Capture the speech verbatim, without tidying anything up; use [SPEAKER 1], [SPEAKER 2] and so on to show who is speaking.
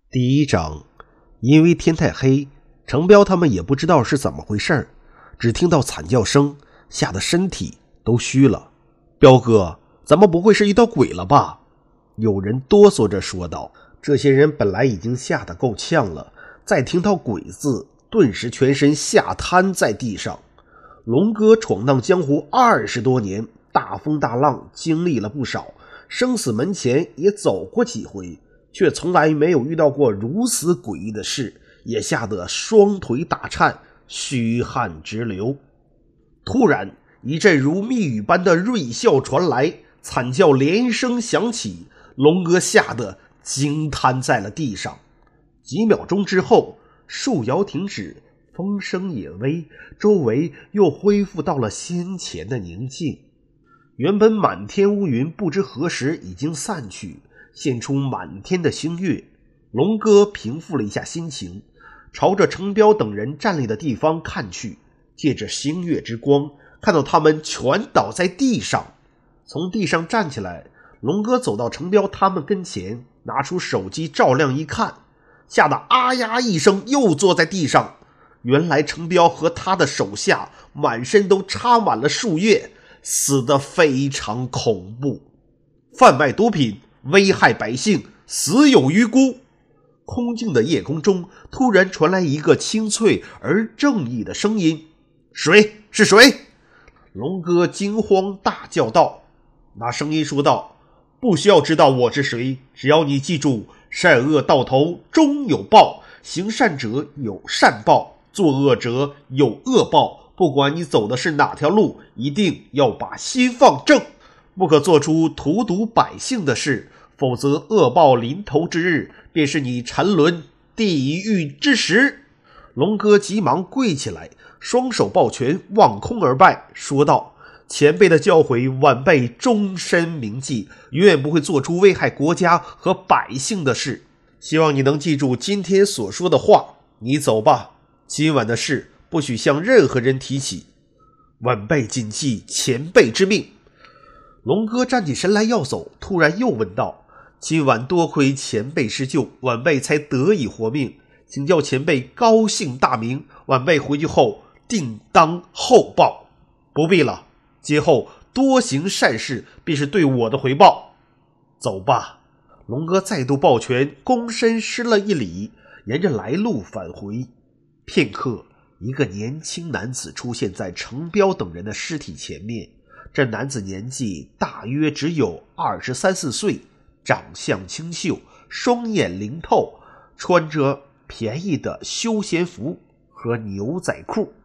[SPEAKER 1] 第一章，因为天太黑，程彪他们也不知道是怎么回事，只听到惨叫声，吓得身体都虚了。彪哥，咱们不会是遇到鬼了吧？有人哆嗦着说道。这些人本来已经吓得够呛了，再听到鬼字，顿时全身吓瘫在地上。龙哥闯荡江湖二十多年，大风大浪经历了不少，生死门前也走过几回，却从来没有遇到过如此诡异的事，也吓得双腿打颤，虚汗直流。突然一阵如密语般的锐啸传来，惨叫连声响起，龙哥吓得惊瘫在了地上。几秒钟之后，树摇停止，风声也微，周围又恢复到了先前的宁静。原本满天乌云不知何时已经散去，现出满天的星月。龙哥平复了一下心情，朝着程彪等人站立的地方看去，借着星月之光，看到他们全倒在地上。从地上站起来，龙哥走到程彪他们跟前，拿出手机照亮一看，吓得啊呀一声，又坐在地上。原来程彪和他的手下满身都插满了树叶，死得非常恐怖。贩卖毒品，危害百姓，死有余辜。空静的夜空中突然传来一个清脆而正义的声音：谁？是谁？龙哥惊慌大叫道。那声音说道：不需要知道我是谁，只要你记住，善恶到头终有报，行善者有善报，作恶者有恶报。不管你走的是哪条路，一定要把心放正，不可做出荼毒百姓的事，否则恶报临头之日，便是你沉沦地狱之时。龙哥急忙跪起来，双手抱拳，望空而拜，说道：前辈的教诲，晚辈终身铭记，永远不会做出危害国家和百姓的事。希望你能记住今天所说的话。你走吧，今晚的事不许向任何人提起，晚辈谨记前辈之命。龙哥站起身来要走，突然又问道：今晚多亏前辈施救，晚辈才得以活命，请叫前辈高姓大名，晚辈回去后定当厚报。不必了，今后多行善事便是对我的回报。走吧。龙哥再度抱拳，躬身施了一礼，沿着来路返回。片刻，一个年轻男子出现在程彪等人的尸体前面。这男子年纪大约只有二十三四岁，长相清秀，双眼灵透，穿着便宜的休闲服和牛仔裤。